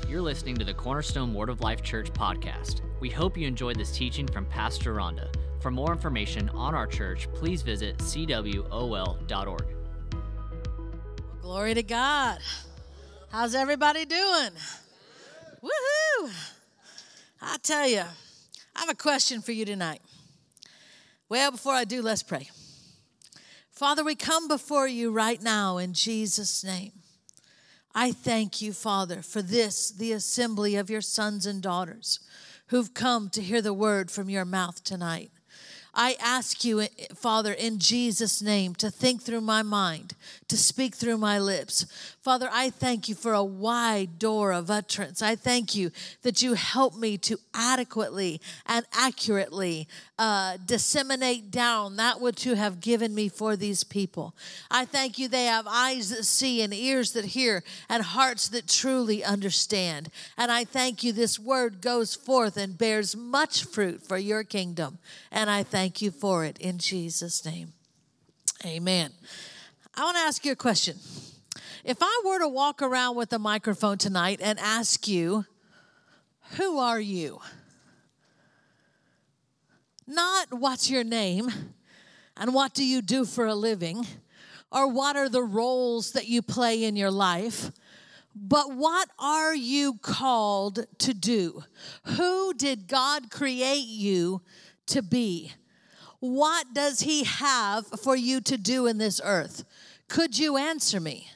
You're listening to the Cornerstone Word of Life Church podcast. We hope you enjoyed this teaching from Pastor Rhonda. For more information on our church, please visit cwol.org. Glory to God. How's everybody doing? Woohoo! I tell you, I have a question for you tonight. Well, before I do, let's pray. Father, we come before you right now in Jesus' name. I thank you, Father, for this, the assembly of your sons and daughters who've come to hear the word from your mouth tonight. I ask you, Father, in Jesus' name, to think through my mind, to speak through my lips. Father, I thank you for a wide door of utterance. I thank you that you help me to adequately and accurately disseminate down that which you have given me for these people. I thank you they have eyes that see and ears that hear and hearts that truly understand. And I thank you this word goes forth and bears much fruit for your kingdom. And I thank you for it in Jesus' name. Amen. I want to ask you a question. If I were to walk around with a microphone tonight and ask you, who are you? Not what's your name and what do you do for a living or what are the roles that you play in your life, but what are you called to do? Who did God create you to be? What does he have for you to do in this earth? Could you answer me?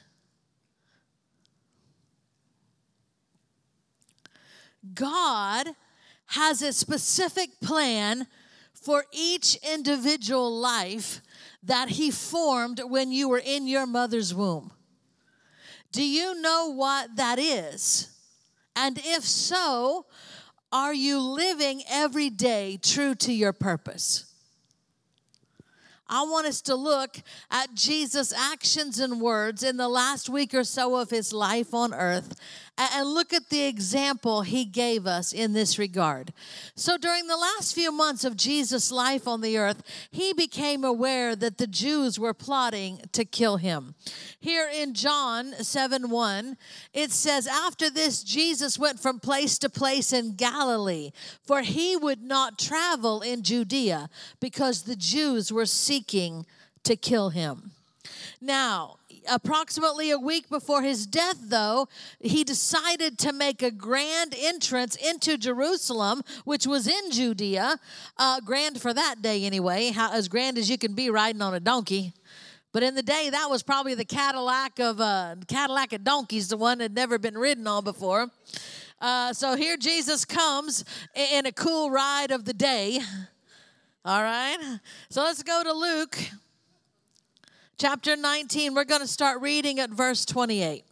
God has a specific plan for each individual life that he formed when you were in your mother's womb. Do you know what that is? And if so, are you living every day true to your purpose? I want us to look at Jesus' actions and words in the last week or so of his life on earth and look at the example he gave us in this regard. So during the last few months of Jesus' life on the earth, he became aware that the Jews were plotting to kill him. Here in John 7:1, it says, after this, Jesus went from place to place in Galilee, for he would not travel in Judea because the Jews were seeking to kill him. Now, approximately a week before his death, though, he decided to make a grand entrance into Jerusalem, which was in Judea, grand for that day anyway, as grand as you can be riding on a donkey. But in the day, that was probably the Cadillac of donkeys, the one that had never been ridden on before. So here Jesus comes in a cool ride of the day. All right, so let's go to Luke chapter 19. We're going to start reading at verse 28.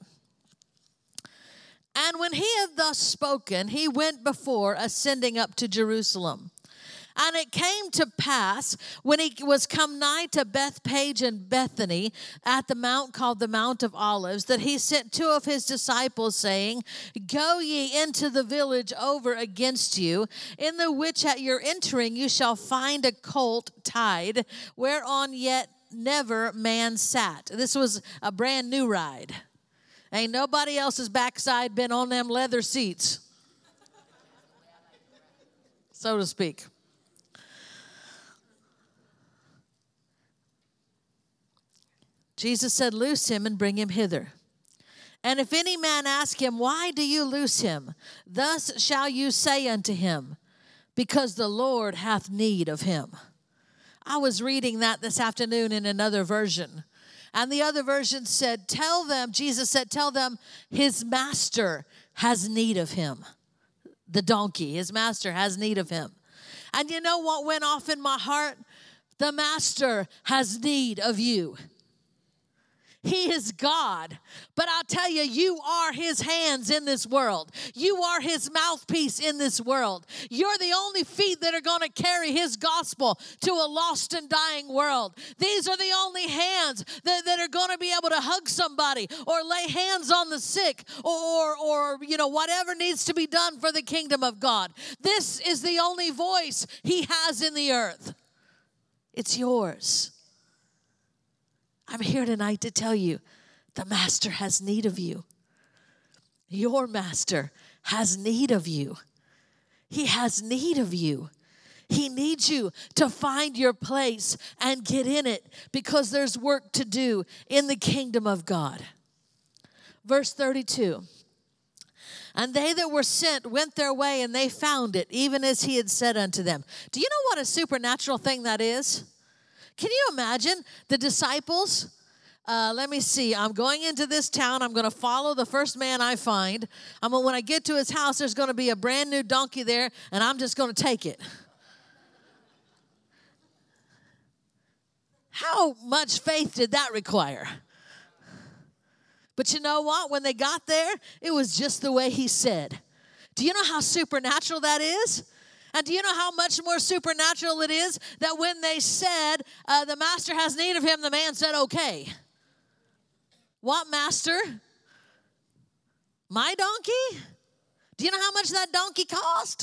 And when he had thus spoken, he went before, ascending up to Jerusalem. And it came to pass, when he was come nigh to Bethpage and Bethany, at the mount called the Mount of Olives, that he sent two of his disciples, saying, go ye into the village over against you, in the which at your entering you shall find a colt tied, whereon yet never man sat. This was a brand new ride. Ain't nobody else's backside been on them leather seats, so to speak. Jesus said, loose him and bring him hither. And if any man ask him, why do you loose him? Thus shall you say unto him, because the Lord hath need of him. I was reading that this afternoon in another version. And the other version said, Jesus said, tell them his master has need of him. The donkey, his master has need of him. And you know what went off in my heart? The master has need of you. He is God. But I'll tell you, you are his hands in this world. You are his mouthpiece in this world. You're the only feet that are going to carry his gospel to a lost and dying world. These are the only hands that are going to be able to hug somebody or lay hands on the sick or whatever needs to be done for the kingdom of God. This is the only voice he has in the earth. It's yours. I'm here tonight to tell you the master has need of you. Your master has need of you. He has need of you. He needs you to find your place and get in it because there's work to do in the kingdom of God. Verse 32. And they that were sent went their way, and they found it, even as he had said unto them. Do you know what a supernatural thing that is? Can you imagine the disciples? Let me see. I'm going into this town. I'm going to follow the first man I find. When I get to his house, there's going to be a brand new donkey there, and I'm just going to take it. How much faith did that require? But you know what? When they got there, it was just the way he said. Do you know how supernatural that is? And do you know how much more supernatural it is that when they said, the master has need of him, the man said, okay. What master? My donkey? Do you know how much that donkey cost?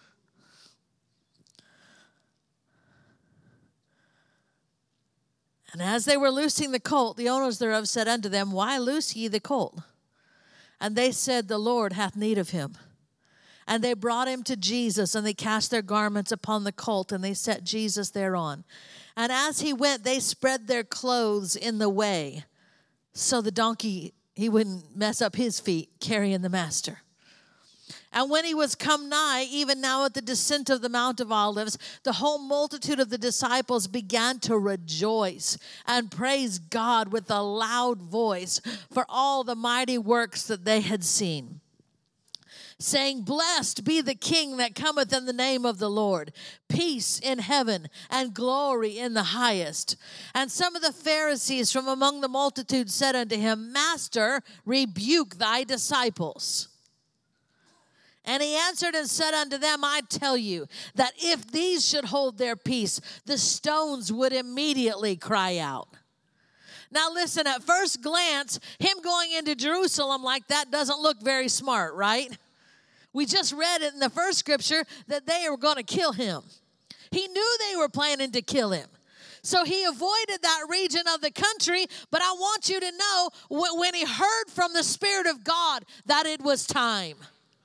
And as they were loosing the colt, the owners thereof said unto them, why loose ye the colt? And they said, the Lord hath need of him. And they brought him to Jesus, and they cast their garments upon the colt, and they set Jesus thereon. And as he went, they spread their clothes in the way, so the donkey, he wouldn't mess up his feet carrying the master. And when he was come nigh, even now at the descent of the Mount of Olives, the whole multitude of the disciples began to rejoice and praise God with a loud voice for all the mighty works that they had seen, saying, blessed be the King that cometh in the name of the Lord, peace in heaven and glory in the highest. And some of the Pharisees from among the multitude said unto him, Master, rebuke thy disciples. And he answered and said unto them, I tell you that if these should hold their peace, the stones would immediately cry out. Now listen, at first glance, him going into Jerusalem like that doesn't look very smart, right? We just read it in the first scripture that they were going to kill him. He knew they were planning to kill him. So he avoided that region of the country, but I want you to know when he heard from the Spirit of God that it was time.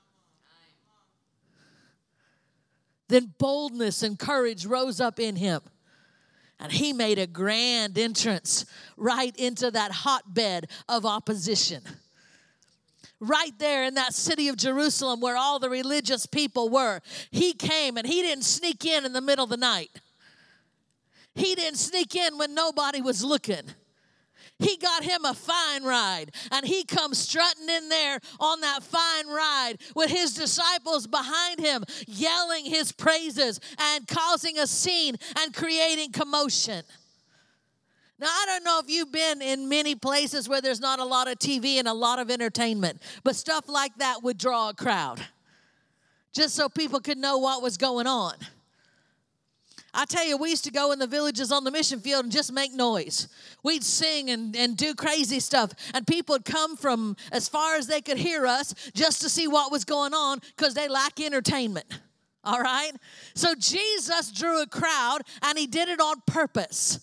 Then boldness and courage rose up in him. And he made a grand entrance right into that hotbed of opposition. Right there in that city of Jerusalem where all the religious people were. He came and he didn't sneak in the middle of the night. He didn't sneak in when nobody was looking. He got him a fine ride, and he comes strutting in there on that fine ride with his disciples behind him, yelling his praises and causing a scene and creating commotion. Now, I don't know if you've been in many places where there's not a lot of TV and a lot of entertainment, but stuff like that would draw a crowd just so people could know what was going on. I tell you, we used to go in the villages on the mission field and just make noise. We'd sing and do crazy stuff. And people would come from as far as they could hear us just to see what was going on because they lack entertainment. All right? So Jesus drew a crowd, and he did it on purpose.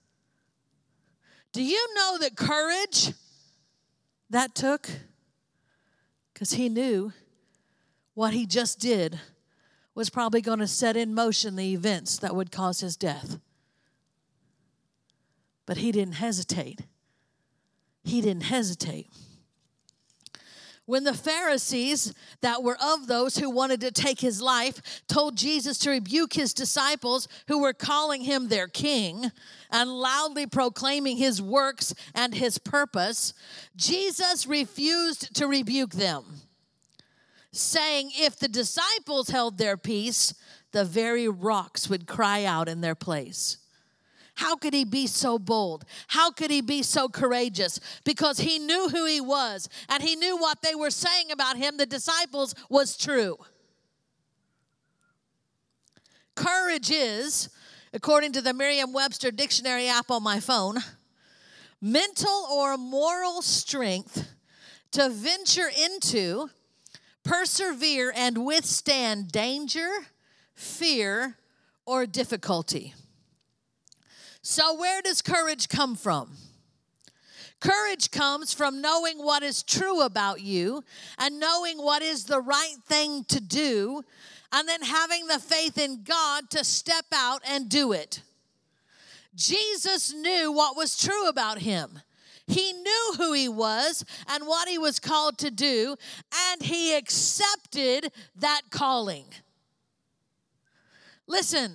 Do you know that courage that took? Because he knew what he just did was probably going to set in motion the events that would cause his death. But he didn't hesitate. He didn't hesitate. When the Pharisees that were of those who wanted to take his life told Jesus to rebuke his disciples who were calling him their king and loudly proclaiming his works and his purpose, Jesus refused to rebuke them, saying if the disciples held their peace, the very rocks would cry out in their place. How could he be so bold? How could he be so courageous? Because he knew who he was, and he knew what they were saying about him, the disciples, was true. Courage is, according to the Merriam-Webster dictionary app on my phone, mental or moral strength to venture into, persevere, and withstand danger, fear, or difficulty. So where does courage come from? Courage comes from knowing what is true about you and knowing what is the right thing to do, and then having the faith in God to step out and do it. Jesus knew what was true about him. He knew who he was and what he was called to do, and he accepted that calling. Listen,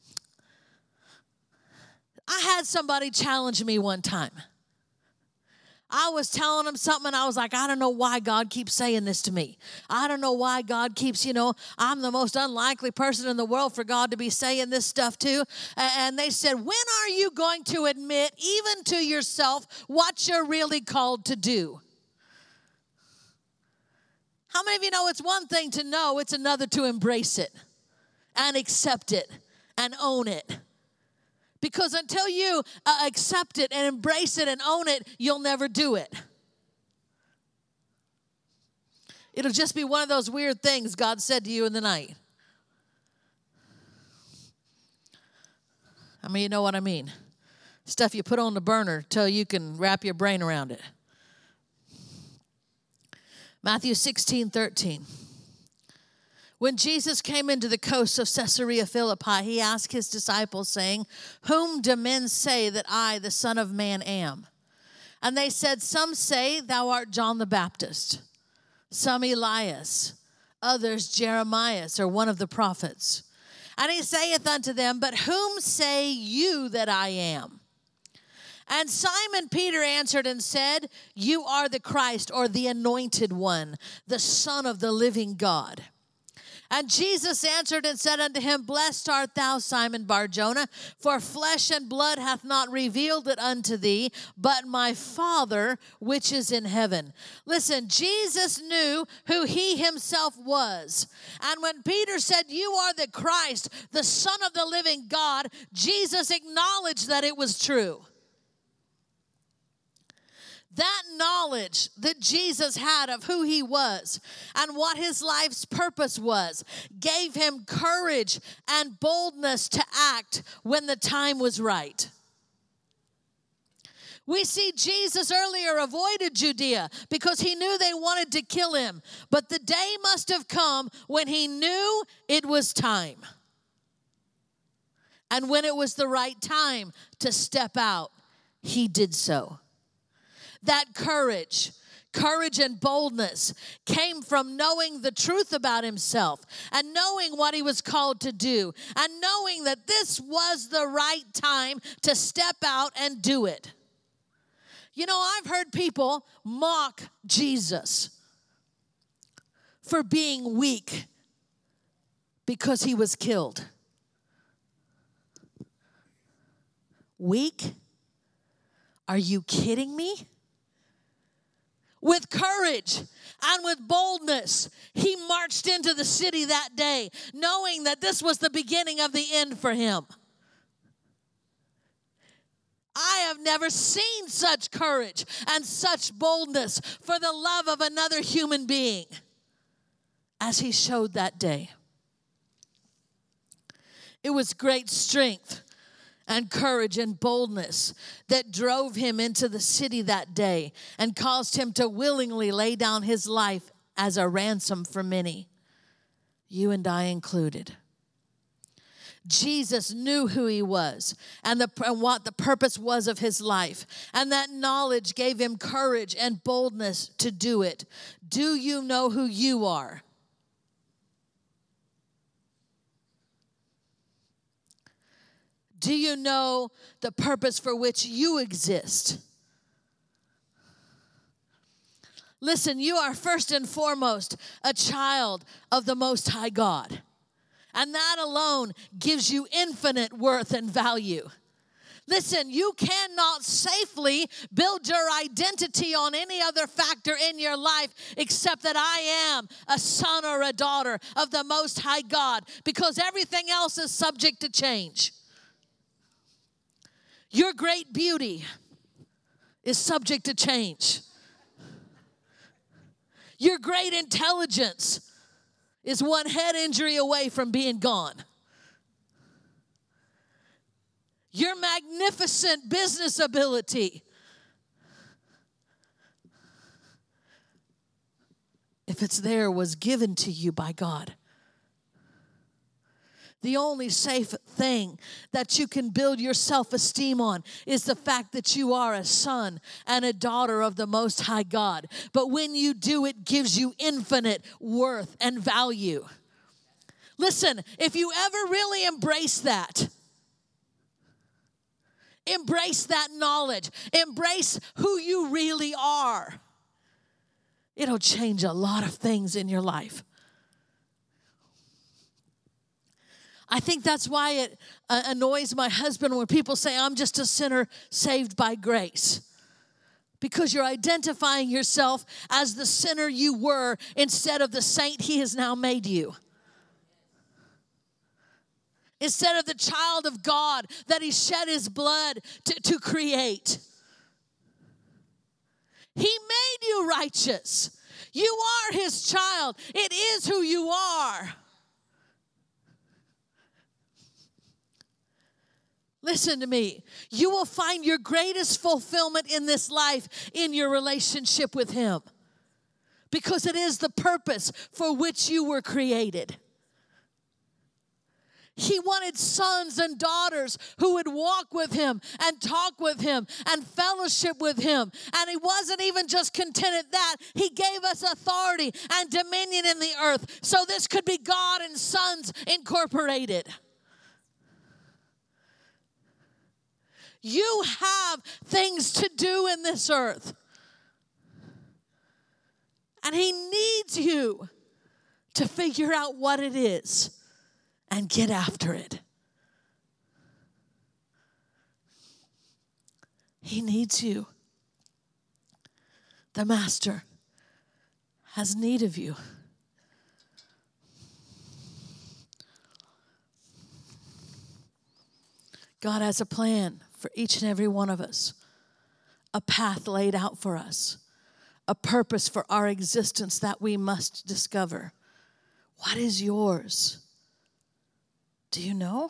I had somebody challenge me one time. I was telling him something, and I was like, I don't know why God keeps saying this to me. I don't know why God keeps, I'm the most unlikely person in the world for God to be saying this stuff to. And they said, when are you going to admit, even to yourself, what you're really called to do? How many of you know it's one thing to know, it's another to embrace it and accept it and own it? Because until you accept it and embrace it and own it, you'll never do it. It'll just be one of those weird things God said to you in the night. I mean, you know what I mean. Stuff you put on the burner till you can wrap your brain around it. Matthew 16:13. When Jesus came into the coast of Caesarea Philippi, he asked his disciples, saying, whom do men say that I, the Son of Man, am? And they said, some say thou art John the Baptist, some Elias, others Jeremiah, or one of the prophets. And he saith unto them, but whom say you that I am? And Simon Peter answered and said, you are the Christ, or the anointed one, the Son of the living God. And Jesus answered and said unto him, blessed art thou, Simon Bar-Jonah, for flesh and blood hath not revealed it unto thee, but my Father which is in heaven. Listen, Jesus knew who he himself was. And when Peter said, you are the Christ, the Son of the living God, Jesus acknowledged that it was true. That knowledge that Jesus had of who he was and what his life's purpose was gave him courage and boldness to act when the time was right. We see Jesus earlier avoided Judea because he knew they wanted to kill him. But the day must have come when he knew it was time. And when it was the right time to step out, he did so. That courage and boldness came from knowing the truth about himself and knowing what he was called to do and knowing that this was the right time to step out and do it. You know, I've heard people mock Jesus for being weak because he was killed. Weak? Are you kidding me? With courage and with boldness, he marched into the city that day, knowing that this was the beginning of the end for him. I have never seen such courage and such boldness for the love of another human being as he showed that day. It was great strength and courage and boldness that drove him into the city that day and caused him to willingly lay down his life as a ransom for many, you and I included. Jesus knew who he was and what the purpose was of his life, and that knowledge gave him courage and boldness to do it. Do you know who you are? Do you know the purpose for which you exist? Listen, you are first and foremost a child of the Most High God. And that alone gives you infinite worth and value. Listen, you cannot safely build your identity on any other factor in your life except that I am a son or a daughter of the Most High God, because everything else is subject to change. Your great beauty is subject to change. Your great intelligence is one head injury away from being gone. Your magnificent business ability if it's there, was given to you by God. The only safe thing that you can build your self-esteem on is the fact that you are a son and a daughter of the Most High God. But when you do, it gives you infinite worth and value. Listen, if you ever really embrace that knowledge, embrace who you really are, it'll change a lot of things in your life. I think that's why it annoys my husband when people say, I'm just a sinner saved by grace. Because you're identifying yourself as the sinner you were instead of the saint he has now made you. Instead of the child of God that he shed his blood to create. He made you righteous. You are his child. It is who you are. Listen to me. You will find your greatest fulfillment in this life in your relationship with him. Because it is the purpose for which you were created. He wanted sons and daughters who would walk with him and talk with him and fellowship with him. And he wasn't even just content at that. He gave us authority and dominion in the earth. So this could be God and sons incorporated. You have things to do in this earth. And he needs you to figure out what it is and get after it. He needs you. The Master has need of you. God has a plan for each and every one of us, a path laid out for us, a purpose for our existence that we must discover. What is yours? Do you know?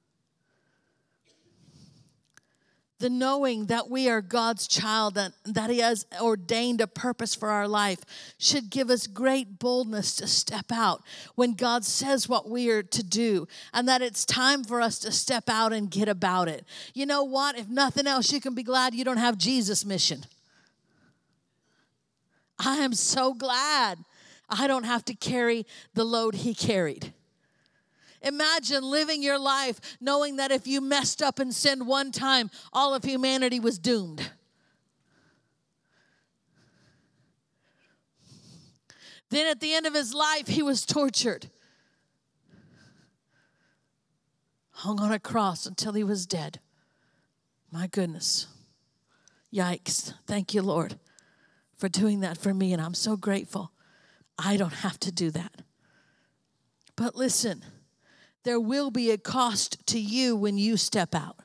The knowing that we are God's child and that he has ordained a purpose for our life should give us great boldness to step out when God says what we are to do, and that it's time for us to step out and get about it. You know what? If nothing else, you can be glad you don't have Jesus' mission. I am so glad I don't have to carry the load he carried. Imagine living your life knowing that if you messed up and sinned one time, all of humanity was doomed. Then at the end of his life, he was tortured. Hung on a cross until he was dead. My goodness. Yikes. Thank you, Lord, for doing that for me. And I'm so grateful I don't have to do that. But listen. There will be a cost to you when you step out.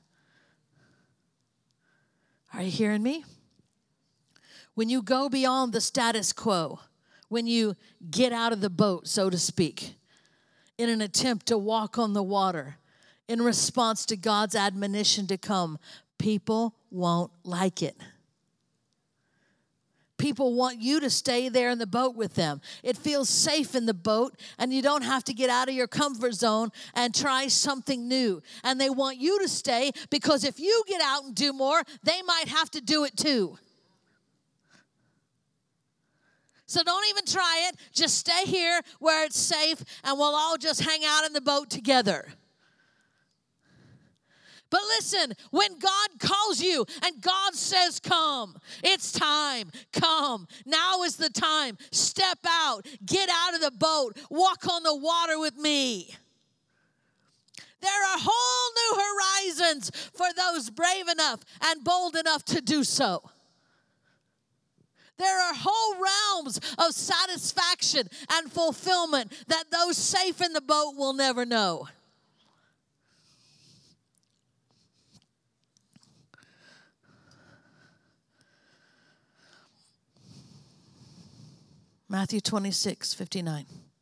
Are you hearing me? When you go beyond the status quo, when you get out of the boat, so to speak, in an attempt to walk on the water, in response to God's admonition to come, people won't like it. People want you to stay there in the boat with them. It feels safe in the boat, and you don't have to get out of your comfort zone and try something new. And they want you to stay because if you get out and do more, they might have to do it too. So don't even try it. Just stay here where it's safe, and we'll all just hang out in the boat together. But listen, when God calls you and God says, come, it's time, come. Now is the time. Step out, get out of the boat, walk on the water with me. There are whole new horizons for those brave enough and bold enough to do so. There are whole realms of satisfaction and fulfillment that those safe in the boat will never know. Matthew 26:59.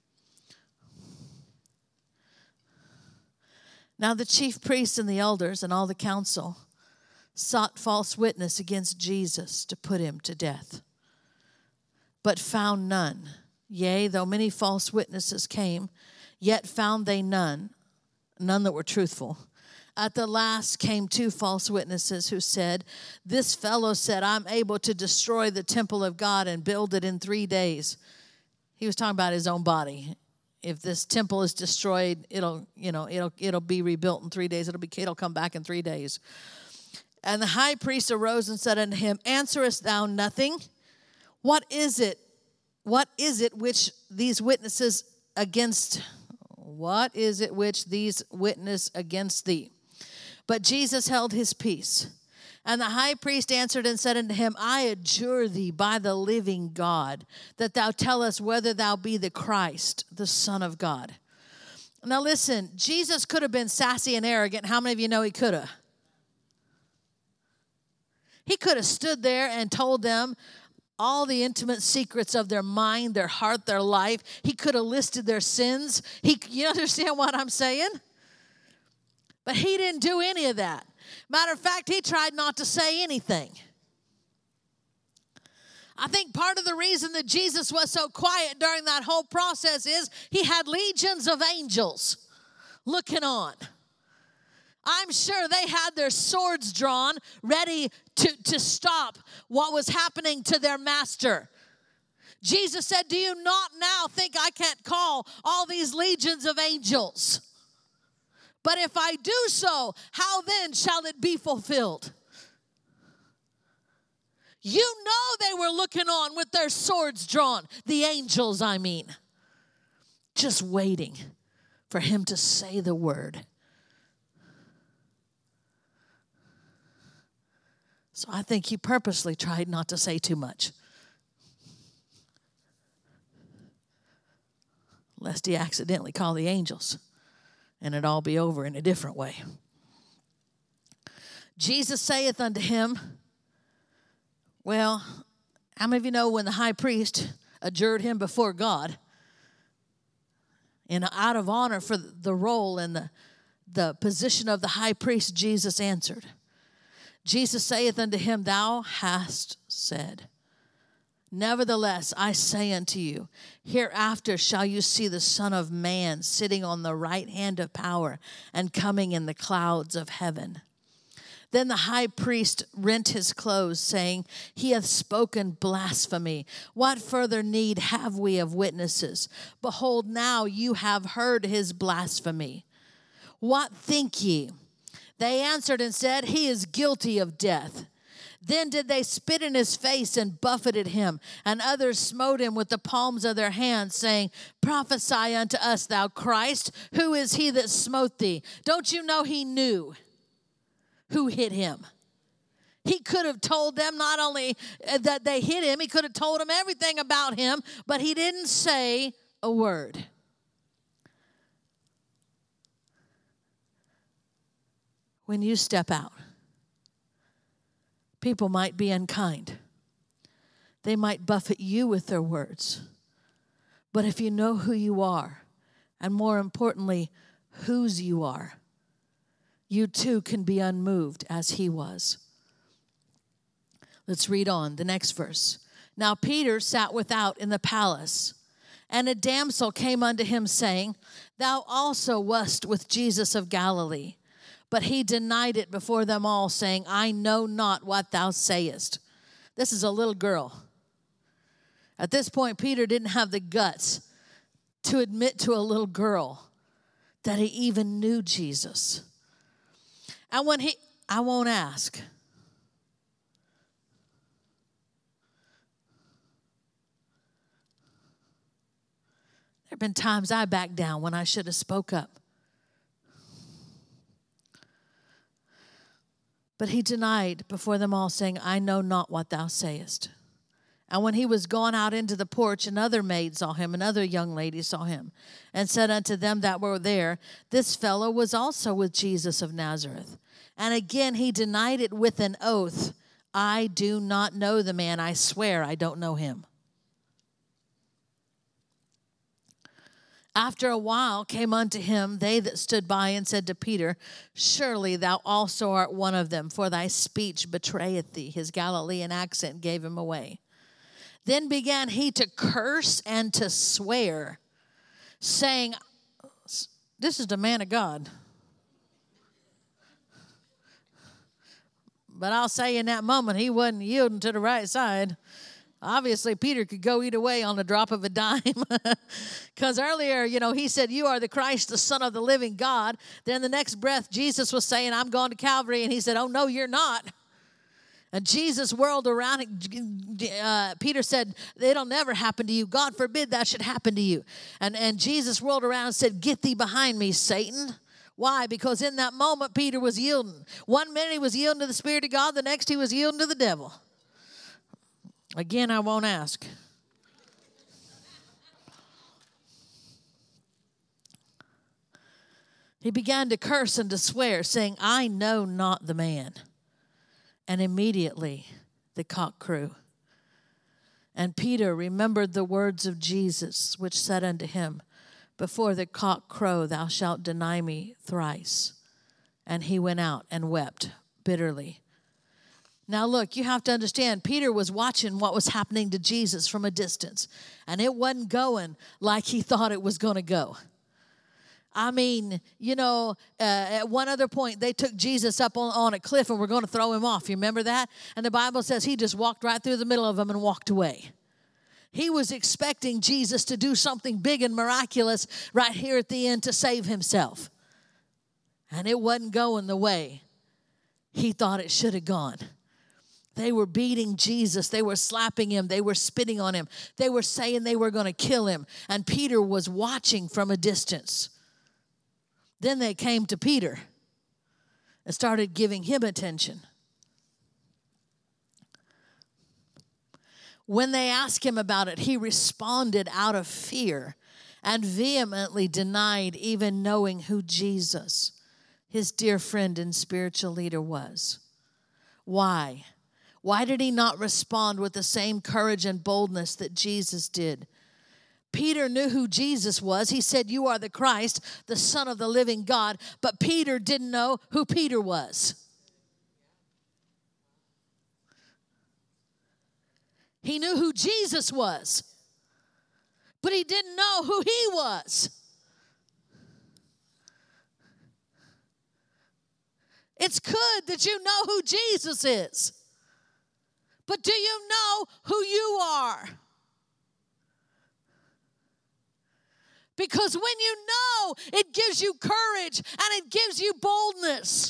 Now the chief priests and the elders and all the council sought false witness against Jesus to put him to death, but found none Yea, though many false witnesses came, yet found they none that were truthful. At the last came 2 false witnesses who said, this fellow said, I'm able to destroy the temple of God and build it in 3 days. He was talking about his own body. If this temple is destroyed, it'll be rebuilt in 3 days. It'll come back in 3 days. And the high priest arose and said unto him, answerest thou nothing? What is it which these witness against thee? But Jesus held his peace. And the high priest answered and said unto him, I adjure thee by the living God, that thou tell us whether thou be the Christ, the Son of God. Now listen, Jesus could have been sassy and arrogant. How many of you know he could have? He could have stood there and told them all the intimate secrets of their mind, their heart, their life. He could have listed their sins. You understand what I'm saying? But he didn't do any of that. Matter of fact, he tried not to say anything. I think part of the reason that Jesus was so quiet during that whole process is he had legions of angels looking on. I'm sure they had their swords drawn, ready to stop what was happening to their master. Jesus said, do you not now think I can't call all these legions of angels? But if I do so, how then shall it be fulfilled? You know they were looking on with their swords drawn. The angels, I mean. Just waiting for him to say the word. So I think he purposely tried not to say too much, lest he accidentally call the angels and it all be over in a different way. Jesus saith unto him, well, how many of you know when the high priest adjured him before God, and out of honor for the role and the position of the high priest, Jesus answered. Jesus saith unto him, thou hast said. Nevertheless, I say unto you, hereafter shall you see the Son of Man sitting on the right hand of power and coming in the clouds of heaven. Then the high priest rent his clothes, saying, he hath spoken blasphemy. What further need have we of witnesses? Behold, now you have heard his blasphemy. What think ye? They answered and said, he is guilty of death. Then did they spit in his face and buffeted him, and others smote him with the palms of their hands, saying, prophesy unto us, thou Christ. Who is he that smote thee? Don't you know he knew who hit him? He could have told them not only that they hit him, he could have told them everything about him, but he didn't say a word. When you step out, people might be unkind. They might buffet you with their words. But if you know who you are, and more importantly, whose you are, you too can be unmoved as he was. Let's read on the next verse. Now Peter sat without in the palace, and a damsel came unto him, saying, thou also wast with Jesus of Galilee. But he denied it before them all, saying, I know not what thou sayest. This is a little girl. At this point, Peter didn't have the guts to admit to a little girl that he even knew Jesus. And I won't ask. There have been times I backed down when I should have spoke up. But he denied before them all, saying, I know not what thou sayest. And when he was gone out into the porch, another maid saw him, another young lady saw him, and said unto them that were there, this fellow was also with Jesus of Nazareth. And again he denied it with an oath, I do not know the man, I swear I don't know him. After a while came unto him they that stood by and said to Peter, surely thou also art one of them, for thy speech betrayeth thee. His Galilean accent gave him away. Then began he to curse and to swear, saying, this is the man of God. But I'll say in that moment, he wasn't yielding to the right side. Obviously, Peter could go either way on the drop of a dime. Because earlier, he said, you are the Christ, the Son of the living God. Then the next breath, Jesus was saying, I'm going to Calvary. And he said, oh, no, you're not. And Jesus whirled around. Peter said, it'll never happen to you. God forbid that should happen to you. And Jesus whirled around and said, get thee behind me, Satan. Why? Because in that moment, Peter was yielding. 1 minute he was yielding to the Spirit of God. The next he was yielding to the devil. Again, I won't ask. He began to curse and to swear, saying, I know not the man. And immediately the cock crew. And Peter remembered the words of Jesus, which said unto him, before the cock crow, thou shalt deny me thrice. And he went out and wept bitterly. Now look, you have to understand, Peter was watching what was happening to Jesus from a distance. And it wasn't going like he thought it was going to go. I mean, at one other point, they took Jesus up on a cliff and were going to throw him off. You remember that? And the Bible says he just walked right through the middle of them and walked away. He was expecting Jesus to do something big and miraculous right here at the end to save himself. And it wasn't going the way he thought it should have gone. They were beating Jesus. They were slapping him. They were spitting on him. They were saying they were going to kill him. And Peter was watching from a distance. Then they came to Peter and started giving him attention. When they asked him about it, he responded out of fear and vehemently denied even knowing who Jesus, his dear friend and spiritual leader, was. Why? Why did he not respond with the same courage and boldness that Jesus did? Peter knew who Jesus was. He said, you are the Christ, the Son of the living God. But Peter didn't know who Peter was. He knew who Jesus was, but he didn't know who he was. It's good that you know who Jesus is, but do you know who you are? Because when you know, it gives you courage and it gives you boldness.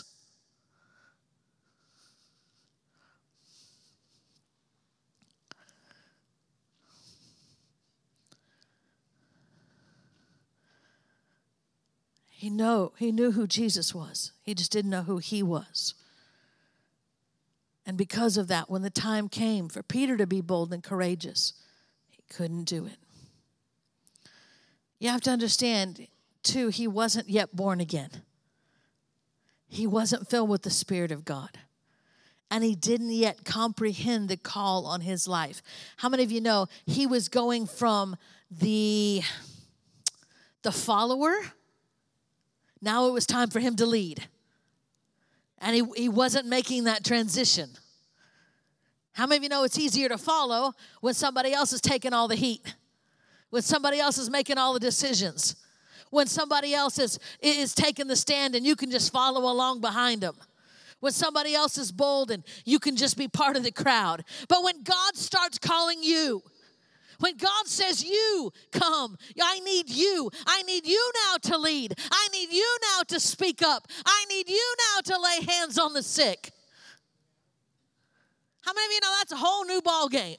He knew who Jesus was. He just didn't know who he was. And because of that, when the time came for Peter to be bold and courageous, he couldn't do it. You have to understand, too, he wasn't yet born again. He wasn't filled with the Spirit of God. And he didn't yet comprehend the call on his life. How many of you know he was going from the follower? Now it was time for him to lead. And he wasn't making that transition. How many of you know it's easier to follow when somebody else is taking all the heat? When somebody else is making all the decisions? When somebody else is taking the stand and you can just follow along behind them? When somebody else is bold and you can just be part of the crowd? But when God starts calling you, when God says, you come, I need you. I need you now to lead. I need you now to speak up. I need you now to lay hands on the sick. How many of you know that's a whole new ball game?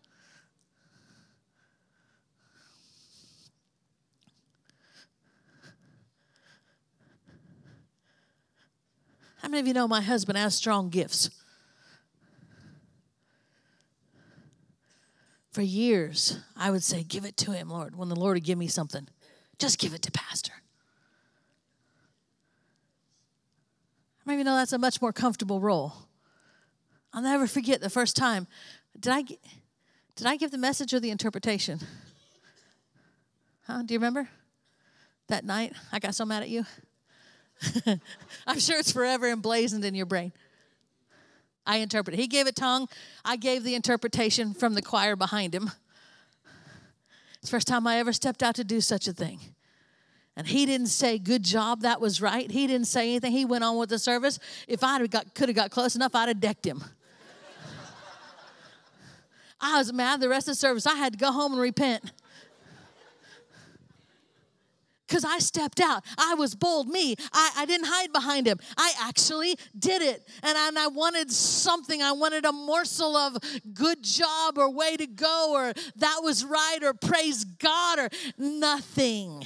How many of you know my husband has strong gifts? For years, I would say, give it to him, Lord. When the Lord would give me something, just give it to Pastor. How many of you know that's a much more comfortable role? I'll never forget the first time. Did I give the message or the interpretation? Do you remember? That night, I got so mad at you. I'm sure it's forever emblazoned in your brain. I interpreted. He gave a tongue. I gave the interpretation from the choir behind him. It's the first time I ever stepped out to do such a thing. And he didn't say, good job, that was right. He didn't say anything. He went on with the service. If I could have got close enough, I'd have decked him. I was mad the rest of the service. I had to go home and repent. Because I stepped out. I was bold, me. I didn't hide behind him. I actually did it. And I wanted something. I wanted a morsel of good job or way to go or that was right or praise God or nothing.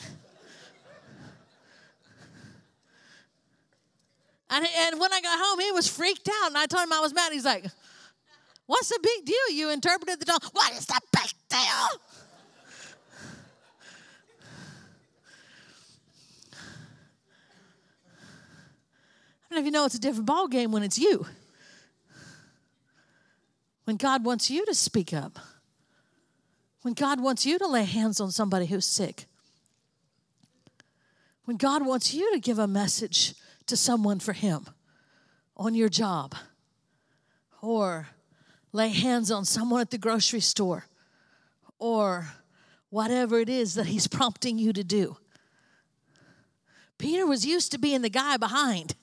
And when I got home, he was freaked out. And I told him I was mad. He's like, what's the big deal? You interpreted the tongue. What is the big deal? I don't know if you know it's a different ball game when it's you. When God wants you to speak up. When God wants you to lay hands on somebody who's sick. When God wants you to give a message to someone for him on your job. Or lay hands on someone at the grocery store. Or whatever it is that he's prompting you to do. Peter was used to being the guy behind.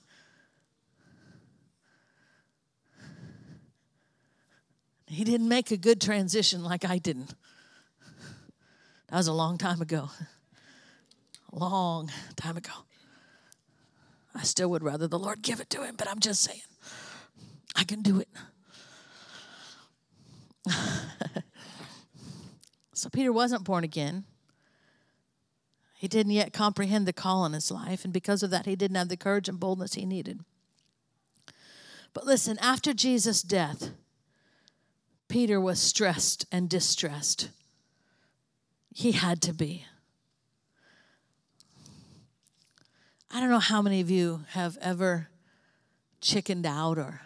He didn't make a good transition like I didn't. That was a long time ago. A long time ago. I still would rather the Lord give it to him, but I'm just saying. I can do it. So Peter wasn't born again. He didn't yet comprehend the call in his life, and because of that, he didn't have the courage and boldness he needed. But listen, after Jesus' death, Peter was stressed and distressed. He had to be. I don't know how many of you have ever chickened out or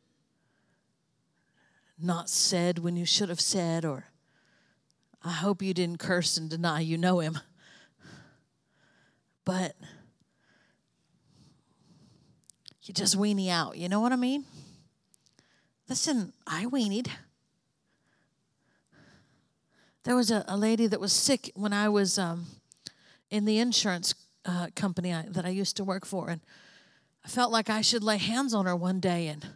not said when you should have said, or I hope you didn't curse and deny you know him. But you just weenie out. You know what I mean? Listen, I weenied. There was a lady that was sick when I was in the insurance company that I used to work for. And I felt like I should lay hands on her one day. And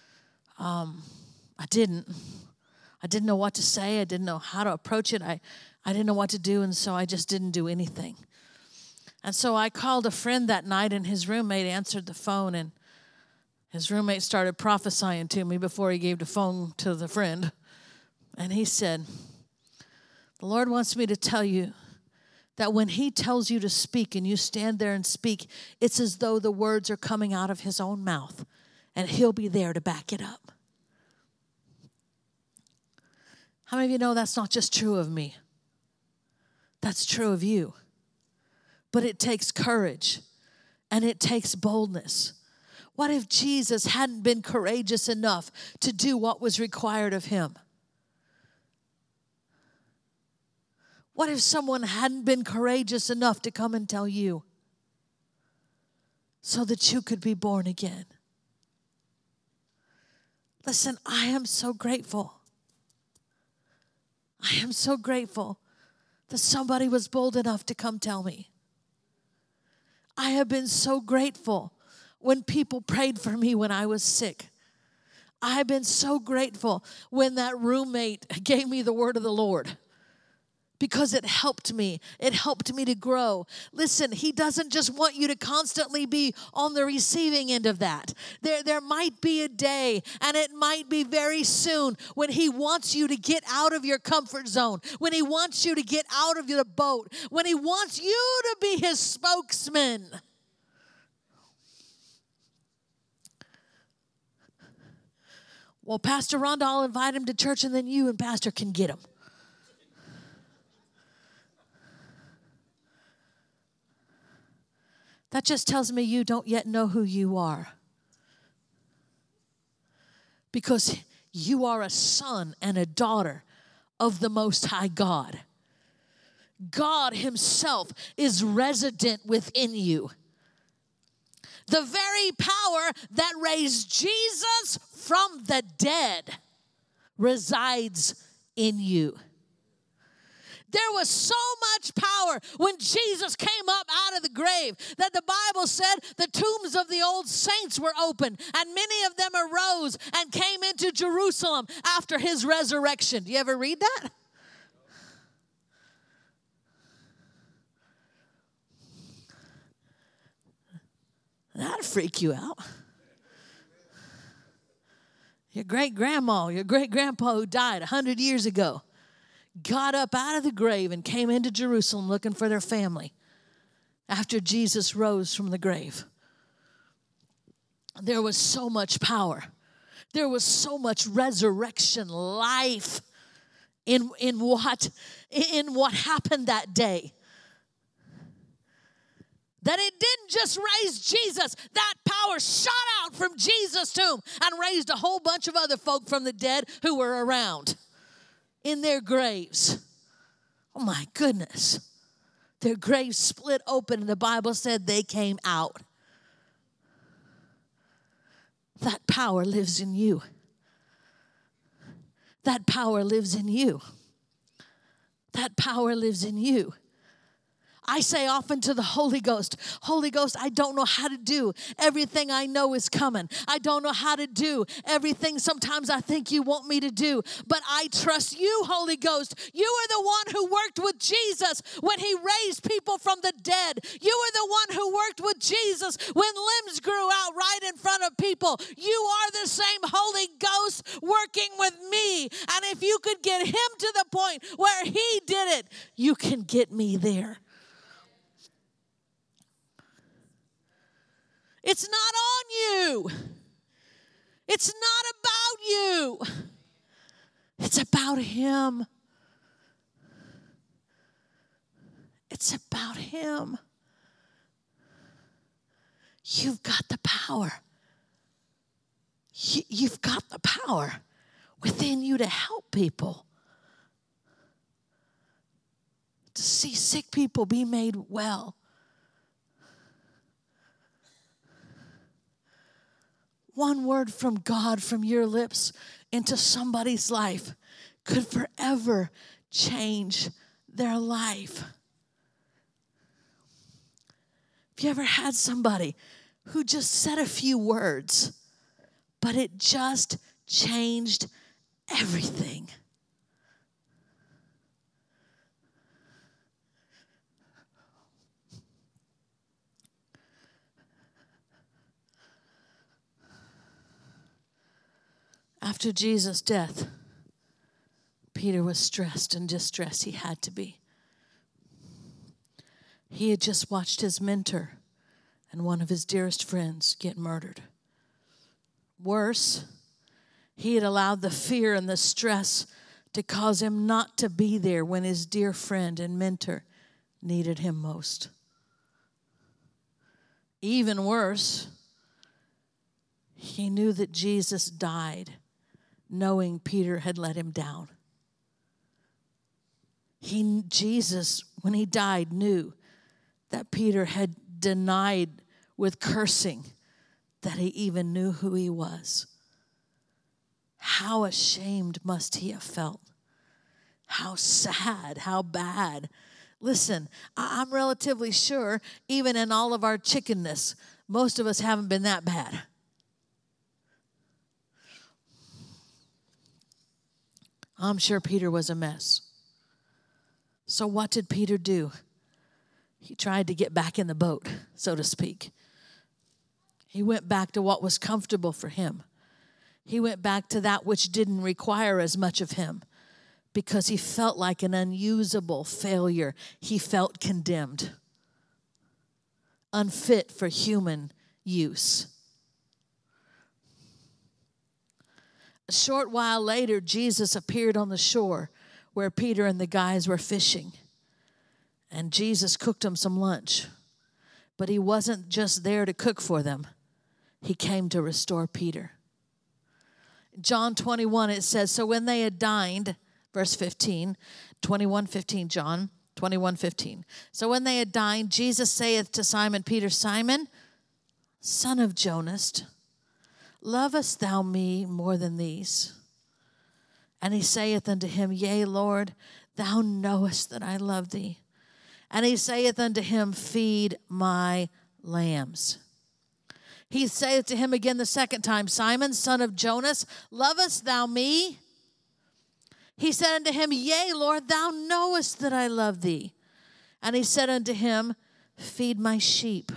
I didn't. I didn't know what to say. I didn't know how to approach it. I didn't know what to do. And so I just didn't do anything. And so I called a friend that night, and his roommate answered the phone. And his roommate started prophesying to me before he gave the phone to the friend. And he said, the Lord wants me to tell you that when he tells you to speak and you stand there and speak, it's as though the words are coming out of his own mouth, and he'll be there to back it up. How many of you know that's not just true of me? That's true of you. But it takes courage and it takes boldness. What if Jesus hadn't been courageous enough to do what was required of him? What if someone hadn't been courageous enough to come and tell you so that you could be born again? Listen, I am so grateful. I am so grateful that somebody was bold enough to come tell me. I have been so grateful when people prayed for me when I was sick. I have been so grateful when that roommate gave me the word of the Lord. Because it helped me. It helped me to grow. Listen, he doesn't just want you to constantly be on the receiving end of that. There might be a day, and it might be very soon, when he wants you to get out of your comfort zone, when he wants you to get out of the boat, when he wants you to be his spokesman. Well, Pastor Rhonda, I'll invite him to church, and then you and Pastor can get him. That just tells me you don't yet know who you are. Because you are a son and a daughter of the Most High God. God himself is resident within you. The very power that raised Jesus from the dead resides in you. There was so much power when Jesus came up out of the grave that the Bible said the tombs of the old saints were open, and many of them arose and came into Jerusalem after his resurrection. Do you ever read that? That'd freak you out. Your great-grandma, your great-grandpa who died 100 years ago got up out of the grave and came into Jerusalem looking for their family after Jesus rose from the grave. There was so much power. There was so much resurrection life in what happened that day. That it didn't just raise Jesus. That power shot out from Jesus' tomb and raised a whole bunch of other folk from the dead who were around in their graves. Oh my goodness. Their graves split open and the Bible said they came out. That power lives in you. That power lives in you. That power lives in you. I say often to the Holy Ghost, Holy Ghost, I don't know how to do everything I know is coming. I don't know how to do everything sometimes I think you want me to do. But I trust you, Holy Ghost. You are the one who worked with Jesus when he raised people from the dead. You are the one who worked with Jesus when limbs grew out right in front of people. You are the same Holy Ghost working with me. And if you could get him to the point where he did it, you can get me there. It's not on you. It's not about you. It's about him. It's about him. You've got the power. You've got the power within you to help people. To see sick people be made well. One word from God from your lips into somebody's life could forever change their life. Have you ever had somebody who just said a few words, but it just changed everything? After Jesus' death, Peter was stressed and distressed. He had to be. He had just watched his mentor and one of his dearest friends get murdered. Worse, he had allowed the fear and the stress to cause him not to be there when his dear friend and mentor needed him most. Even worse, he knew that Jesus died knowing Peter had let him down. Jesus, when he died, knew that Peter had denied with cursing that he even knew who he was. How ashamed must he have felt? How sad, how bad. Listen, I'm relatively sure, even in all of our chickenness, most of us haven't been that bad. I'm sure Peter was a mess. So what did Peter do? He tried to get back in the boat, so to speak. He went back to what was comfortable for him. He went back to that which didn't require as much of him because he felt like an unusable failure. He felt condemned, unfit for human use. A short while later, Jesus appeared on the shore where Peter and the guys were fishing. And Jesus cooked them some lunch. But he wasn't just there to cook for them. He came to restore Peter. John 21, it says, so when they had dined, verse 15, 21:15, John 21:15. So when they had dined, Jesus saith to Simon Peter, Simon, son of Jonas, lovest thou me more than these? And he saith unto him, Yea, Lord, thou knowest that I love thee. And he saith unto him, Feed my lambs. He saith to him again the second time, Simon, son of Jonas, lovest thou me? He said unto him, Yea, Lord, thou knowest that I love thee. And he said unto him, Feed my sheep.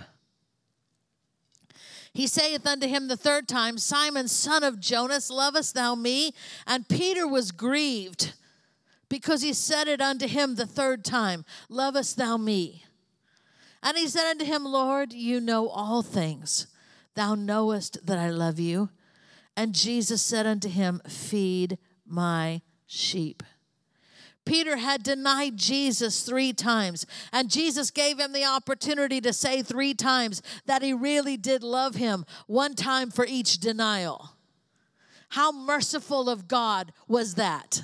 He saith unto him the third time, Simon, son of Jonas, lovest thou me? And Peter was grieved, because he said it unto him the third time, Lovest thou me? And he said unto him, Lord, you know all things. Thou knowest that I love you. And Jesus said unto him, Feed my sheep. Peter had denied Jesus 3 times, and Jesus gave him the opportunity to say 3 times that he really did love him, 1 time for each denial. How merciful of God was that?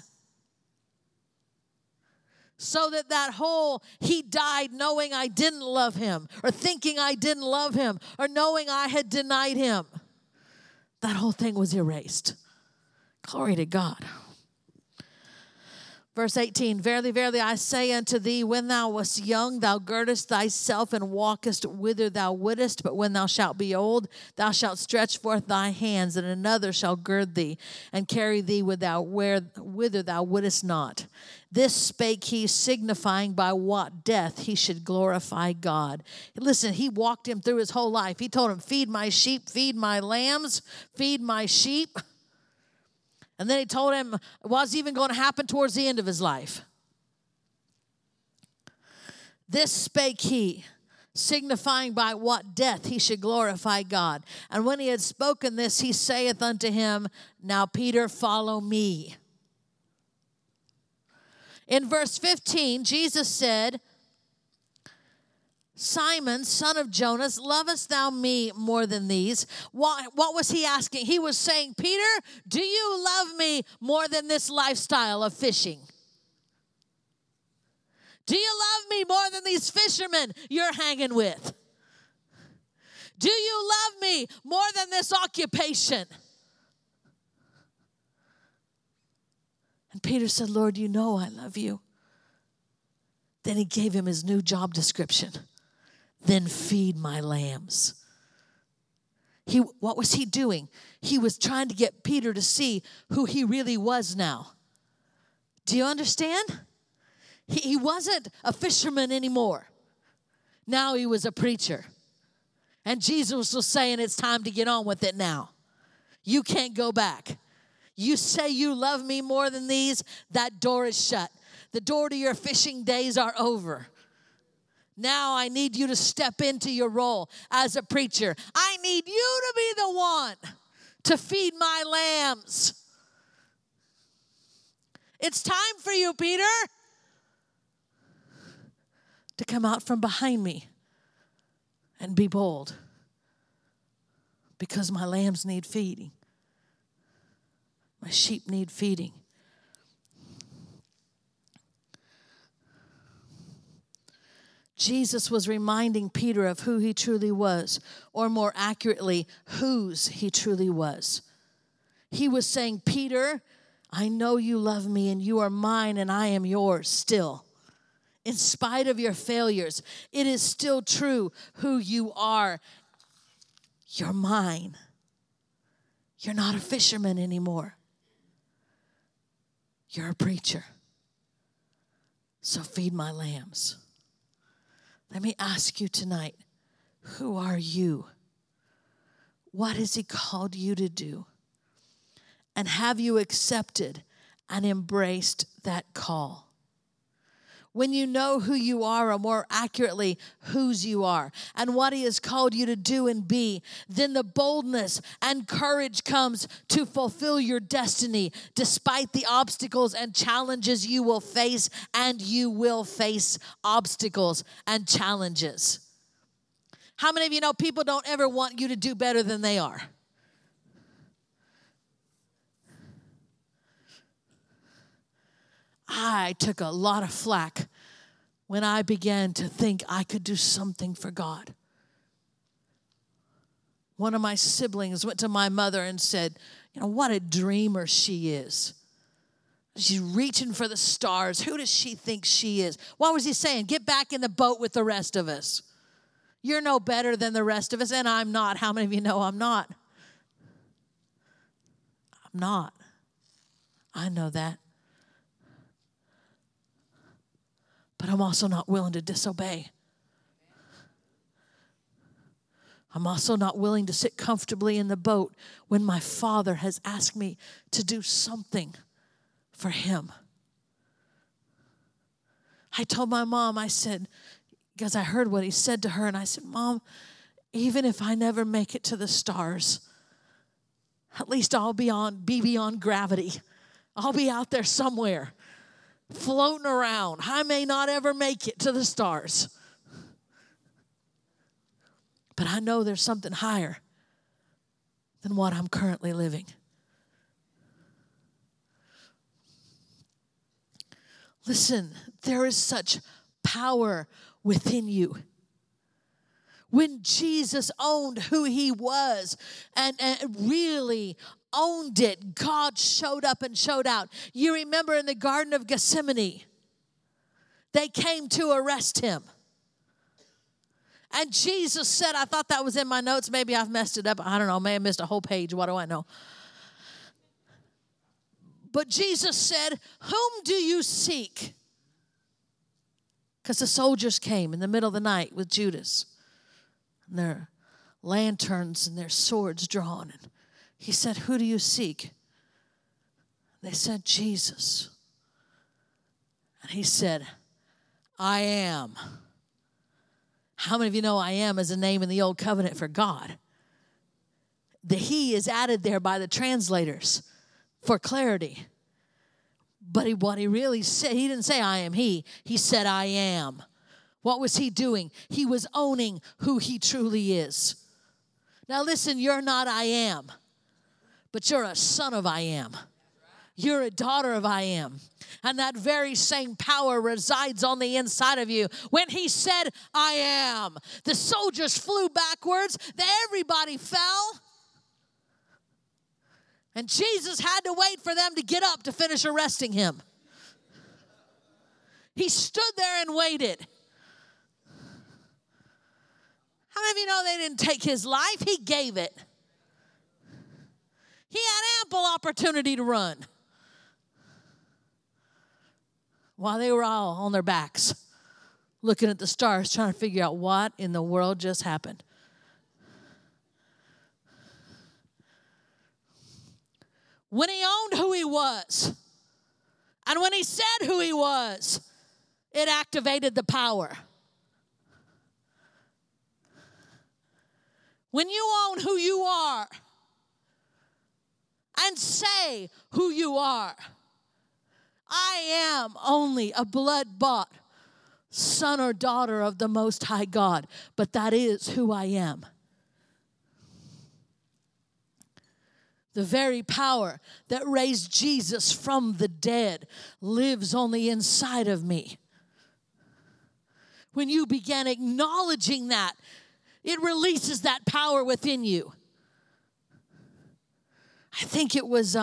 So that whole he died knowing I didn't love him, or thinking I didn't love him, or knowing I had denied him, that whole thing was erased. Glory to God. Verse 18, Verily, verily, I say unto thee, when thou wast young, thou girdest thyself and walkest whither thou wouldest. But when thou shalt be old, thou shalt stretch forth thy hands, and another shall gird thee and carry thee whither thou wouldest not. This spake he, signifying by what death he should glorify God. Listen, he walked him through his whole life. He told him, feed my sheep, feed my lambs, feed my sheep. And then he told him it wasn't even going to happen towards the end of his life. This spake he, signifying by what death he should glorify God. And when he had spoken this, he saith unto him, Now, Peter, follow me. In verse 15, Jesus said, Simon, son of Jonas, lovest thou me more than these? What was he asking? He was saying, Peter, do you love me more than this lifestyle of fishing? Do you love me more than these fishermen you're hanging with? Do you love me more than this occupation? And Peter said, Lord, you know I love you. Then he gave him his new job description. Then feed my lambs. What was he doing? He was trying to get Peter to see who he really was now. Do you understand? He wasn't a fisherman anymore. Now he was a preacher. And Jesus was saying, it's time to get on with it now. You can't go back. You say you love me more than these, that door is shut. The door to your fishing days are over. Now I need you to step into your role as a preacher. I need you to be the one to feed my lambs. It's time for you, Peter, to come out from behind me and be bold, because my lambs need feeding. My sheep need feeding. Jesus was reminding Peter of who he truly was, or more accurately, whose he truly was. He was saying, Peter, I know you love me and you are mine and I am yours still. In spite of your failures, it is still true who you are. You're mine. You're not a fisherman anymore. You're a preacher. So feed my lambs. Let me ask you tonight, who are you? What has he called you to do? And have you accepted and embraced that call? When you know who you are, or more accurately, whose you are, and what he has called you to do and be, then the boldness and courage comes to fulfill your destiny despite the obstacles and challenges you will face, and you will face obstacles and challenges. How many of you know people don't ever want you to do better than they are? I took a lot of flack when I began to think I could do something for God. One of my siblings went to my mother and said, what a dreamer she is. She's reaching for the stars. Who does she think she is? What was he saying? Get back in the boat with the rest of us. You're no better than the rest of us, and I'm not. How many of you know I'm not? I'm not. I know that. But I'm also not willing to disobey. I'm also not willing to sit comfortably in the boat when my Father has asked me to do something for him. I told my mom, I said, because I heard what he said to her, and I said, Mom, even if I never make it to the stars, at least I'll be beyond gravity. I'll be out there somewhere, floating around. I may not ever make it to the stars, but I know there's something higher than what I'm currently living. Listen, there is such power within you. When Jesus owned who he was and really owned it, God showed up and showed out. You remember in the Garden of Gethsemane, they came to arrest him. And Jesus said, I thought that was in my notes. Maybe I've messed it up. I don't know. I may have missed a whole page. What do I know? But Jesus said, whom do you seek? Because the soldiers came in the middle of the night with Judas. And their lanterns and their swords drawn. And he said, who do you seek? They said, Jesus. And he said, I am. How many of you know I am is a name in the Old Covenant for God? The he is added there by the translators for clarity. But what he really said, he didn't say I am he. He said I am. What was he doing? He was owning who he truly is. Now listen, you're not I am, but you're a son of I am. You're a daughter of I am. And that very same power resides on the inside of you. When he said, I am, the soldiers flew backwards. Everybody fell. And Jesus had to wait for them to get up to finish arresting him. He stood there and waited. How many of you know they didn't take his life? He gave it. He had ample opportunity to run. While they were all on their backs, looking at the stars, trying to figure out what in the world just happened. When he owned who he was, and when he said who he was, it activated the power. When you own who you are and say who you are, I am only a blood-bought son or daughter of the Most High God, but that is who I am. The very power that raised Jesus from the dead lives on the inside of me. When you begin acknowledging that, it releases that power within you. I think it was...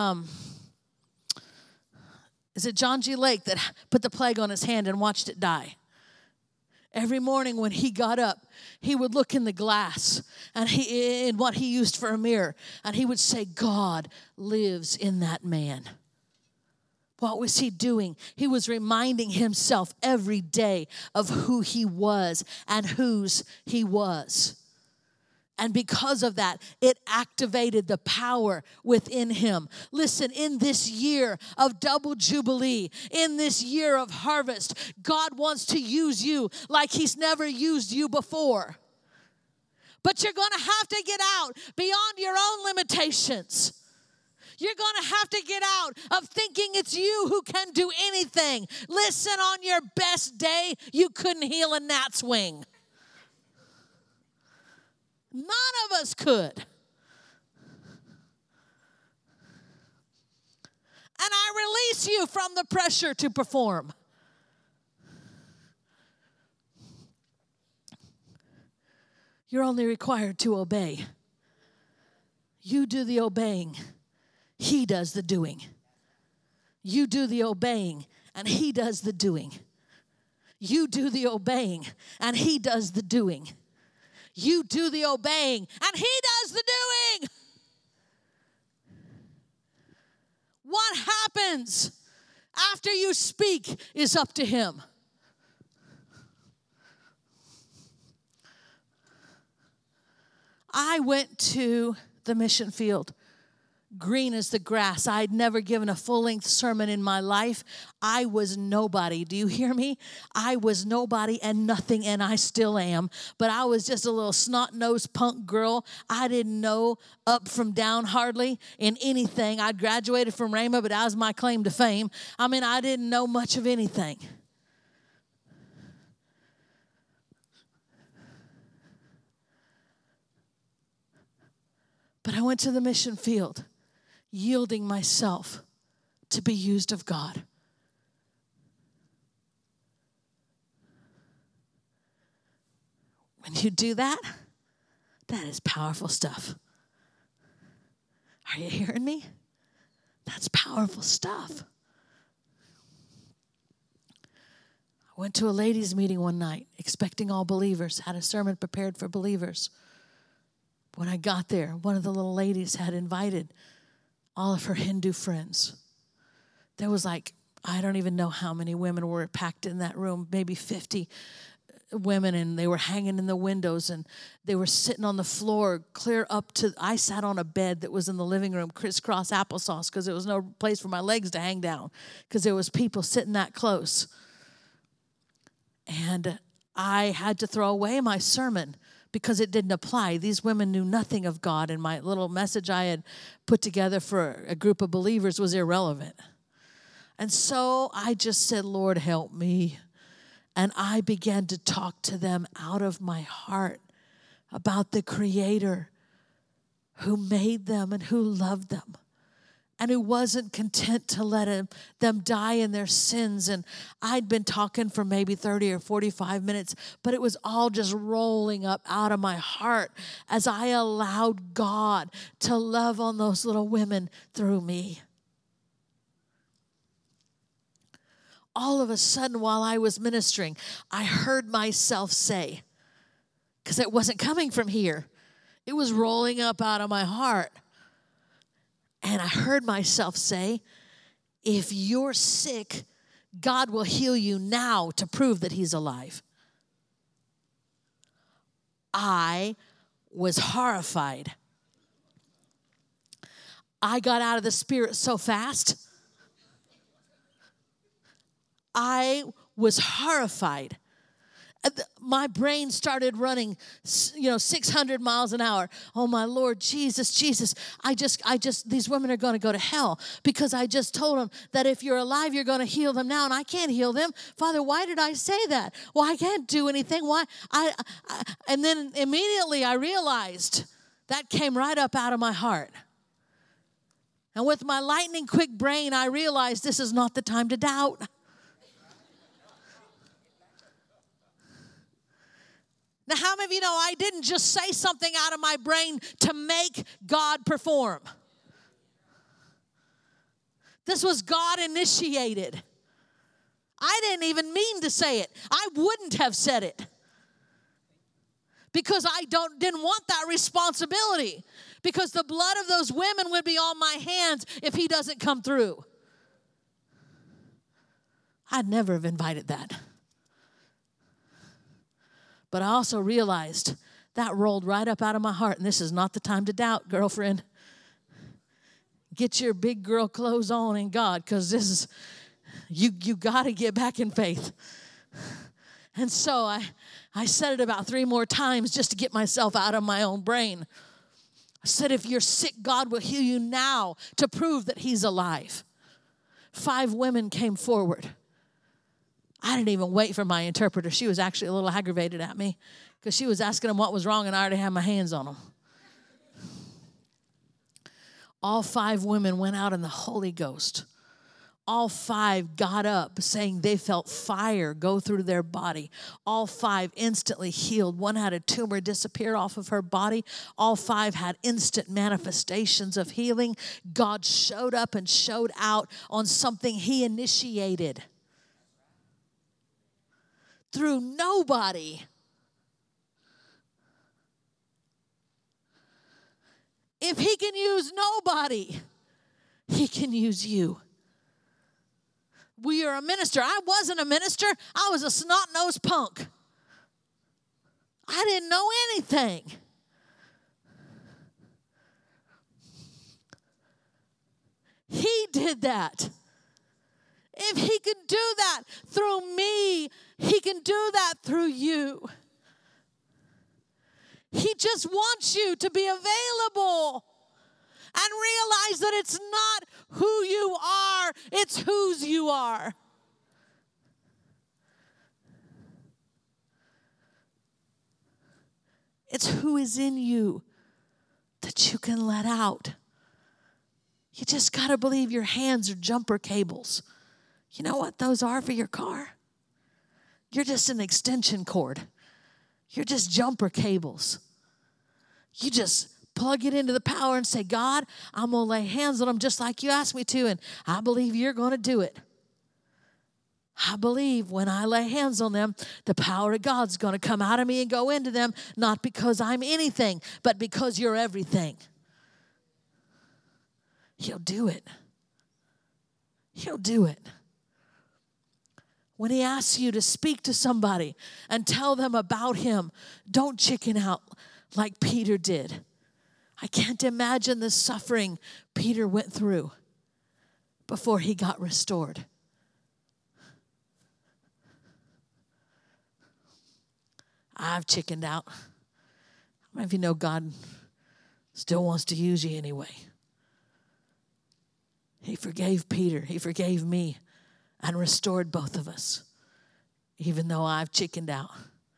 Is it John G. Lake that put the plague on his hand and watched it die? Every morning when he got up, he would look in the glass and in what he used for a mirror, and he would say, God lives in that man. What was he doing? He was reminding himself every day of who he was and whose he was. And because of that, it activated the power within him. Listen, in this year of double jubilee, in this year of harvest, God wants to use you like he's never used you before. But you're going to have to get out beyond your own limitations. You're going to have to get out of thinking it's you who can do anything. Listen, on your best day, you couldn't heal a gnat's wing. None of us could. And I release you from the pressure to perform. You're only required to obey. You do the obeying. He does the doing. You do the obeying, and he does the doing. You do the obeying, and he does the doing. You do the obeying, and he does the doing. What happens after you speak is up to him. I went to the mission field, green as the grass. I'd never given a full-length sermon in my life. I was nobody. Do you hear me? I was nobody and nothing, and I still am. But I was just a little snot-nosed punk girl. I didn't know up from down hardly in anything. I'd graduated from Rhema, but that was my claim to fame. I mean, I didn't know much of anything. But I went to the mission field, yielding myself to be used of God. When you do that, that is powerful stuff. Are you hearing me? That's powerful stuff. I went to a ladies' meeting one night, expecting all believers, had a sermon prepared for believers. When I got there, one of the little ladies had invited all of her Hindu friends. There was like, I don't even know how many women were packed in that room, maybe 50 women, and they were hanging in the windows, and they were sitting on the floor clear up to, I sat on a bed that was in the living room, crisscross applesauce, because there was no place for my legs to hang down, because there was people sitting that close. And I had to throw away my sermon because it didn't apply. These women knew nothing of God, and my little message I had put together for a group of believers was irrelevant. And so I just said, Lord, help me. And I began to talk to them out of my heart about the Creator who made them and who loved them, and who wasn't content to let them die in their sins. And I'd been talking for maybe 30 or 45 minutes, but it was all just rolling up out of my heart as I allowed God to love on those little women through me. All of a sudden, while I was ministering, I heard myself say, because it wasn't coming from here, it was rolling up out of my heart. And I heard myself say, if you're sick, God will heal you now to prove that he's alive. I was horrified. I got out of the spirit so fast. I was horrified. My brain started running, 600 miles an hour. Oh, my Lord, Jesus. I just, these women are going to go to hell because I just told them that if you're alive, you're going to heal them now, and I can't heal them. Father, why did I say that? Well, I can't do anything. Why? And then immediately I realized that came right up out of my heart. And with my lightning quick brain, I realized this is not the time to doubt. Now, how many of you know I didn't just say something out of my brain to make God perform? This was God initiated. I didn't even mean to say it. I wouldn't have said it because I didn't want that responsibility, because the blood of those women would be on my hands if he doesn't come through. I'd never have invited that. But I also realized that rolled right up out of my heart, and this is not the time to doubt, girlfriend. Get your big girl clothes on in God, because this is, you got to get back in faith. And so I said it about 3 more times just to get myself out of my own brain. I said, if you're sick, God will heal you now to prove that he's alive. 5 women came forward. I didn't even wait for my interpreter. She was actually a little aggravated at me because she was asking them what was wrong, and I already had my hands on them. All 5 women went out in the Holy Ghost. All 5 got up saying they felt fire go through their body. All 5 instantly healed. One had a tumor disappear off of her body. All 5 had instant manifestations of healing. God showed up and showed out on something he initiated through nobody. If he can use nobody, he can use you. We are a minister. I wasn't a minister. I was a snot-nosed punk. I didn't know anything. He did that. If he can do that through me, he can do that through you. He just wants you to be available and realize that it's not who you are, it's whose you are. It's who is in you that you can let out. You just got to believe your hands are jumper cables. You know what those are for your car? You're just an extension cord. You're just jumper cables. You just plug it into the power and say, God, I'm going to lay hands on them just like you asked me to, and I believe you're going to do it. I believe when I lay hands on them, the power of God's going to come out of me and go into them, not because I'm anything, but because you're everything. He'll do it. He'll do it. When he asks you to speak to somebody and tell them about him, don't chicken out like Peter did. I can't imagine the suffering Peter went through before he got restored. I've chickened out. How many of you know God still wants to use you anyway? He forgave Peter. He forgave me and restored both of us, even though I've chickened out.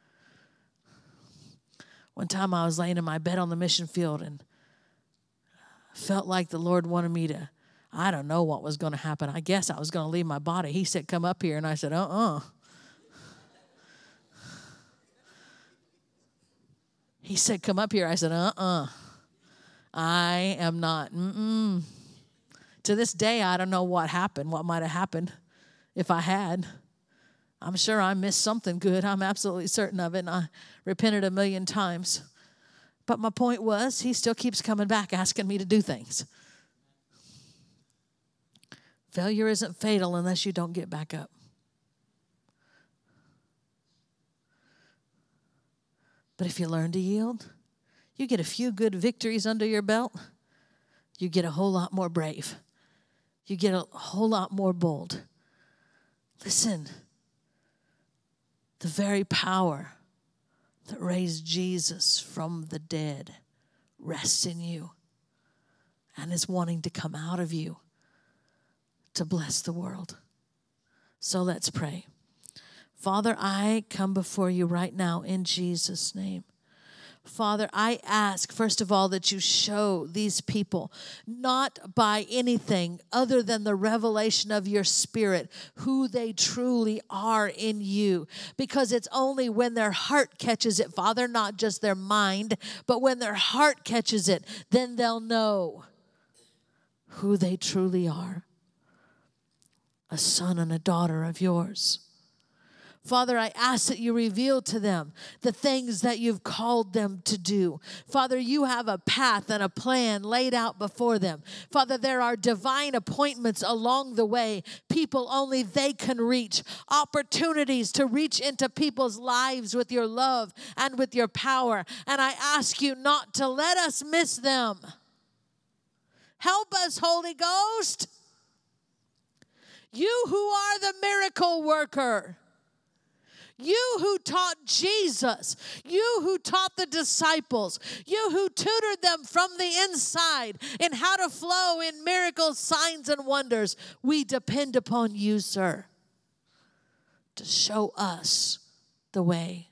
One time I was laying in my bed on the mission field and felt like the Lord wanted me to, I don't know what was going to happen. I guess I was going to leave my body. He said, come up here. And I said, He said, come up here. I said, I am not. To this day, I don't know what happened, what might have happened if I had. I'm sure I missed something good. I'm absolutely certain of it, and I repented 1,000,000 times. But my point was, he still keeps coming back asking me to do things. Failure isn't fatal unless you don't get back up. But if you learn to yield, you get a few good victories under your belt, you get a whole lot more brave. You get a whole lot more bold. Listen, the very power that raised Jesus from the dead rests in you and is wanting to come out of you to bless the world. So let's pray. Father, I come before you right now in Jesus' name. Father, I ask, first of all, that you show these people, not by anything other than the revelation of your Spirit, who they truly are in you. Because it's only when their heart catches it, Father, not just their mind, but when their heart catches it, then they'll know who they truly are. A son and a daughter of yours. Father, I ask that you reveal to them the things that you've called them to do. Father, you have a path and a plan laid out before them. Father, there are divine appointments along the way, people only they can reach, opportunities to reach into people's lives with your love and with your power. And I ask you not to let us miss them. Help us, Holy Ghost. You who are the miracle worker. You who taught Jesus, you who taught the disciples, you who tutored them from the inside in how to flow in miracles, signs, and wonders, we depend upon you, sir, to show us the way.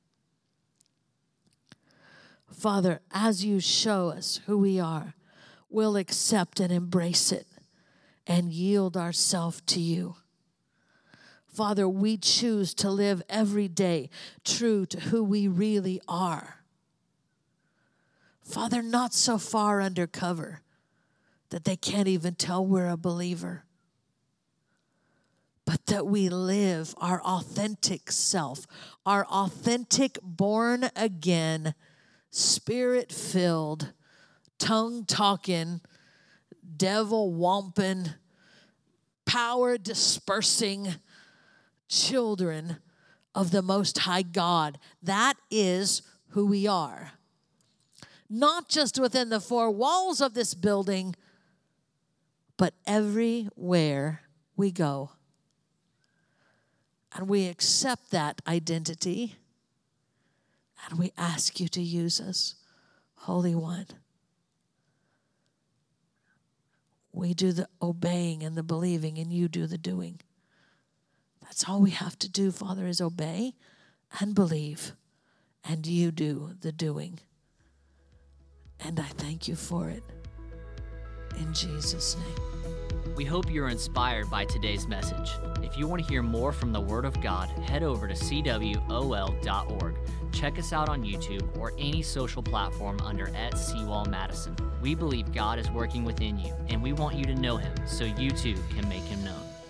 Father, as you show us who we are, we'll accept and embrace it and yield ourselves to you. Father, we choose to live every day true to who we really are. Father, not so far undercover that they can't even tell we're a believer, but that we live our authentic self, our authentic, born again, spirit-filled, tongue-talking, devil-womping, power-dispersing children of the Most High God. That is who we are. Not just within the four walls of this building, but everywhere we go. And we accept that identity, and we ask you to use us, Holy One. We do the obeying and the believing, and you do the doing. That's all we have to do, Father, is obey and believe, and you do the doing. And I thank you for it. In Jesus' name. We hope you're inspired by today's message. If you want to hear more from the Word of God, head over to cwol.org. Check us out on YouTube or any social platform under @CWAL Madison. We believe God is working within you, and we want you to know Him so you too can make Him known.